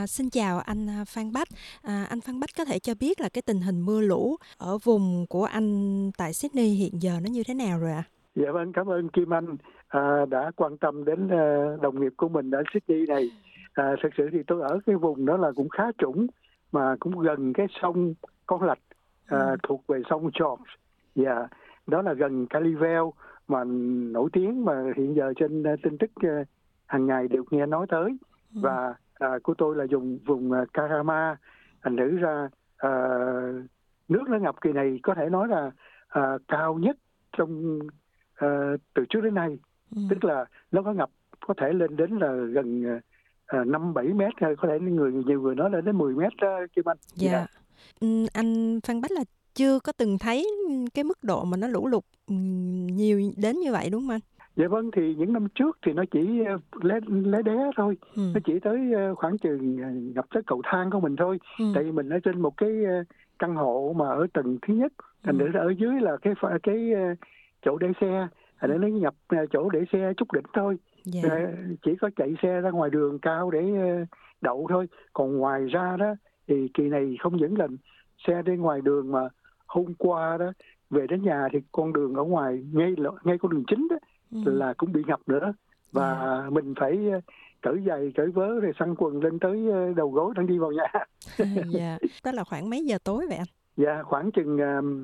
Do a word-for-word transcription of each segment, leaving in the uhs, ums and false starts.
À, xin chào anh à, Phan Bách. À, anh Phan Bách có thể cho biết là cái tình hình mưa lũ ở vùng của anh tại Sydney hiện giờ nó như thế nào rồi ạ? Dạ vâng, cảm ơn Kim Anh à, đã quan tâm đến à, đồng nghiệp của mình ở Sydney này. À, thật sự thì tôi ở cái vùng đó là cũng khá trũng mà cũng gần cái sông Con Lạch à, Ừ. thuộc về sông George. Dạ, đó là gần Calivale mà nổi tiếng mà hiện giờ trên à, tin tức à, hàng ngày đều nghe nói tới. Ừ. Và à, của tôi là dùng vùng à, Karama, thành thử ra à, nước nó ngập kỳ này có thể nói là à, cao nhất trong Ờ, từ trước đến nay, Ừ. tức là nó có ngập có thể lên đến là gần uh, năm bảy mét, có thể người nhiều người nói lên đến mười mét đó, Kim Anh. Dạ. Dạ. Ừ, anh Phan Bách là chưa có từng thấy cái mức độ mà nó lũ lụt ừ, nhiều đến như vậy đúng không anh? Dạ vâng, thì những năm trước thì nó chỉ uh, lé lé đé thôi, Ừ. nó chỉ tới uh, khoảng chừng uh, ngập tới cầu thang của mình thôi. Ừ. Tại vì mình ở trên một cái uh, căn hộ mà ở tầng thứ nhất, thành Ừ. ra ở dưới là cái pha- cái uh, chỗ để xe, thành ra nó ngập uh, chỗ để xe chút đỉnh thôi. Dạ. Ờ, chỉ có chạy xe ra ngoài đường cao để ờ, đậu thôi, còn ngoài ra đó thì kỳ này không những là xe đi ngoài đường mà hôm qua đó về đến nhà thì con đường ở ngoài ngay ngay con đường chính đó Ừ. là cũng bị ngập nữa, và Dạ. mình phải ờ, cởi giày cởi vớ rồi xăng quần lên tới ờ, đầu gối đang đi vào nhà. Dạ. Đó là khoảng mấy giờ tối vậy anh? Dạ khoảng chừng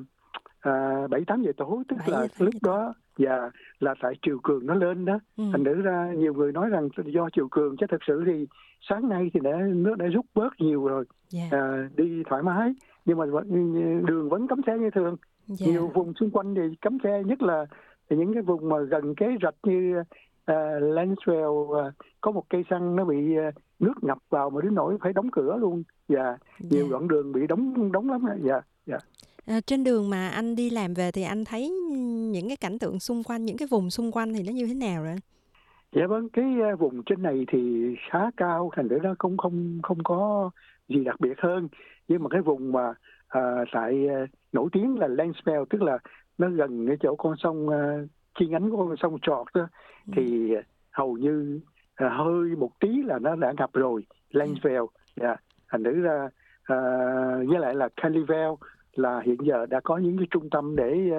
à, bảy tám giờ tối, tức Bảy giờ là tám lúc giờ tối. đó dạ là tại triều cường nó lên đó. Ừ. Thành thử ra nhiều người nói rằng do triều cường, chứ thật sự thì sáng nay thì đã nước đã rút bớt nhiều rồi, Dạ. à, đi thoải mái, nhưng mà vẫn- đường vẫn cấm xe như thường. Dạ. Nhiều vùng xung quanh thì cấm xe, nhất là những cái vùng mà gần cái rạch như uh, Lancewell, uh, có một cây xăng nó bị uh, nước ngập vào mà đến nỗi phải đóng cửa luôn. Dạ, Dạ. nhiều đoạn đường bị đóng đóng lắm. Dạ, dạ. À, trên đường mà anh đi làm về thì anh thấy những cái cảnh tượng xung quanh, những cái vùng xung quanh thì nó như thế nào rồi anh? Dạ vâng, cái ờ, vùng trên này thì khá cao, thành thử nó cũng không không có gì đặc biệt hơn. Nhưng mà cái vùng mà à, tại ờ, nổi tiếng là Lancewell, tức là nó gần cái chỗ con sông uh, chi nhánh của con sông George đó, Ừ. thì hầu như à, hơi một tí là nó đã ngập rồi. Dạ. Lancewell, dạ. Thành thử ra à, với lại là Calivale là hiện giờ đã có những cái trung tâm để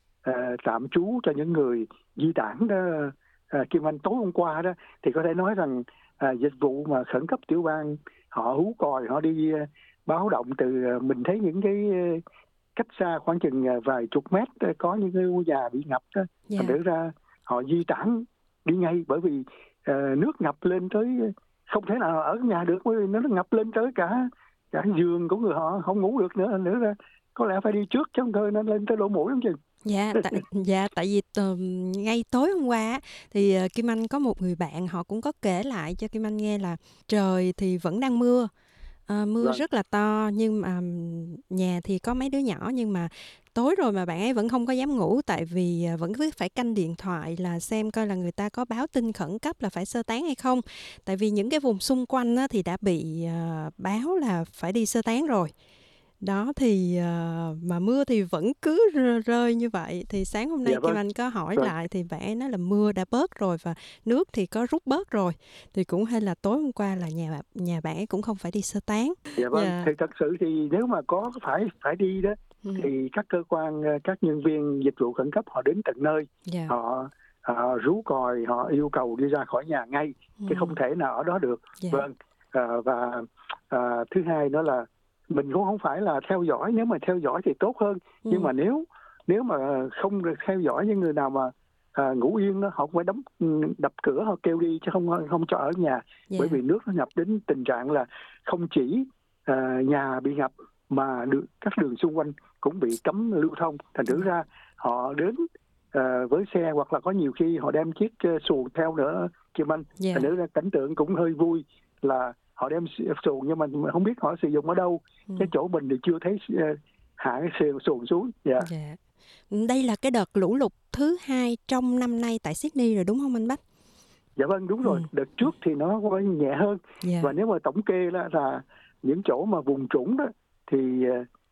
à, tạm trú cho những người di tản đó. À, Kim Anh, tối hôm qua đó thì có thể nói rằng à, dịch vụ mà khẩn cấp tiểu bang họ hú còi, họ đi à, báo động từ à, mình thấy những cái à, cách xa khoảng chừng à, vài chục mét à, có những cái ngôi nhà bị ngập đó. Thành Dạ. thử ra họ di tản đi ngay, bởi vì à, nước ngập lên tới không thể nào ở nhà được, bởi vì nó ngập lên tới cả cả giường của người họ không ngủ được nữa. Nữa ra có lẽ phải đi trước chứ không thôi nó lên tới lỗ mũi không chừng. Dạ, tại dạ tại vì tầm, ngay tối hôm qua á, thì ờ, Kim Anh có một người bạn họ cũng có kể lại cho Kim Anh nghe là trời thì vẫn đang mưa. Ờ, mưa Vâng. rất là to nhưng mà ừm, nhà thì có mấy đứa nhỏ nhưng mà tối rồi mà bạn ấy vẫn không có dám ngủ tại vì ờ, vẫn cứ phải canh điện thoại là xem coi là người ta có báo tin khẩn cấp là phải sơ tán hay không. Tại vì những cái vùng xung quanh á, thì đã bị ờ, báo là phải đi sơ tán rồi. Đó thì ờ, mà mưa thì vẫn cứ rơi, rơi như vậy. Thì sáng hôm nay Dạ Kim vâng. Anh có hỏi Vâng. lại thì bạn ấy nói là mưa đã bớt rồi và nước thì có rút bớt rồi. Thì cũng hay là tối hôm qua là nhà bạn- nhà bạn ấy cũng không phải đi sơ tán. Dạ vâng, Dạ. thì thật sự thì nếu mà có phải phải đi đó Ừ. thì các cơ quan, ờ, các nhân viên dịch vụ khẩn cấp họ đến tận nơi, Dạ. họ họ rú còi, họ yêu cầu đi ra khỏi nhà ngay, Ừ. chứ không thể nào ở đó được. Dạ. Vâng. Ờ, và ờ, thứ hai nữa là mình cũng không phải là theo dõi, nếu mà theo dõi thì tốt hơn, nhưng Ừ. mà nếu nếu mà không được theo dõi, những người nào mà à, ngủ yên đó họ cũng phải đóng đập cửa, họ kêu đi chứ không không cho ở nhà. Bởi Dạ. vì nước nó ngập đến tình trạng là không chỉ à, nhà bị ngập mà được các đường xung quanh cũng bị cấm lưu thông. Thành thử ra họ đến à, với xe, hoặc là có nhiều khi họ đem chiếc uh, xuồng theo nữa, Kim Anh. Dạ. Thành thử ra cảnh tượng cũng hơi vui là họ đem xuồng, nhưng mà không biết họ sử dụng ở đâu. Ừ. Cái chỗ mình thì chưa thấy uh, hạ cái xuồng xuồng xuống. Dạ. Dạ. Đây là cái đợt lũ lụt thứ hai trong năm nay tại Sydney rồi đúng không anh Bách? Dạ vâng, đúng rồi. Ừ. Đợt trước thì nó có nhẹ hơn. Dạ. Và nếu mà tổng kê là, là những chỗ mà vùng trũng đó thì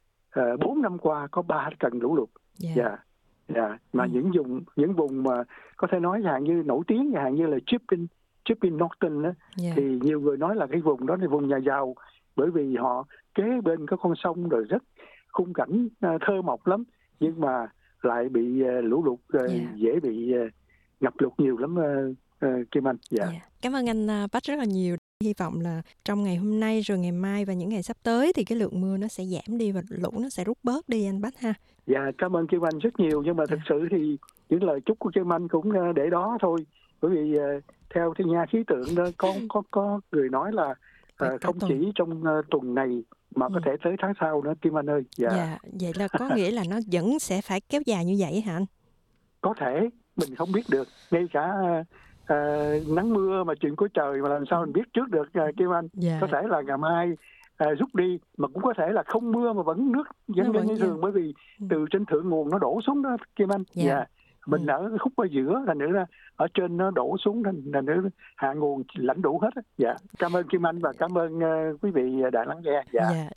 uh, bốn năm qua có ba trận lũ lụt. Dạ. Dạ. Dạ. Mà Ừ. những vùng những vùng mà có thể nói dạng như nổi tiếng, dạng như là Chipping, Chipping Norton á, Dạ. thì nhiều người nói là cái vùng đó là vùng nhà giàu, bởi vì họ kế bên có con sông rồi rất khung cảnh à, thơ mộng lắm, nhưng mà lại bị à, lũ lụt, à, Dạ. dễ bị à, ngập lụt nhiều lắm, à, à, Kim Anh. Dạ. Dạ. Cảm ơn anh à, Bách rất là nhiều. Hy vọng là trong ngày hôm nay rồi ngày mai và những ngày sắp tới thì cái lượng mưa nó sẽ giảm đi và lũ nó sẽ rút bớt đi anh Bách ha. Dạ, cảm ơn Kim Anh rất nhiều, nhưng mà thực sự thì những lời chúc của Kim Anh cũng à, để đó thôi, bởi vì à, theo cái nhà khí tượng đó, có có có người nói là à, Phải cả không tuần. chỉ trong à, tuần này mà có Ừ. thể tới tháng sau nữa, Kim Anh ơi. Dạ. Dạ, vậy là có nghĩa là nó vẫn sẽ phải kéo dài như vậy hả anh? Có thể mình không biết được, ngay cả à, à, nắng mưa mà chuyện của trời mà làm sao mình biết trước được, à, Kim Anh. Dạ. Có thể là ngày mai à, rút đi, mà cũng có thể là không mưa mà vẫn nước Nó dâng lên vẫn như dâng. thường, bởi vì Ừ. từ trên thượng nguồn nó đổ xuống đó, Kim Anh. Dạ. Dạ. Mình Ừ. ở cái khúc ở giữa, thành nữa là ở trên nó đổ xuống, thành thành nữa hạ nguồn lãnh đủ hết á. Dạ. Cảm ơn Kim Anh và cảm ơn uh, quý vị đã lắng nghe. Dạ. Dạ.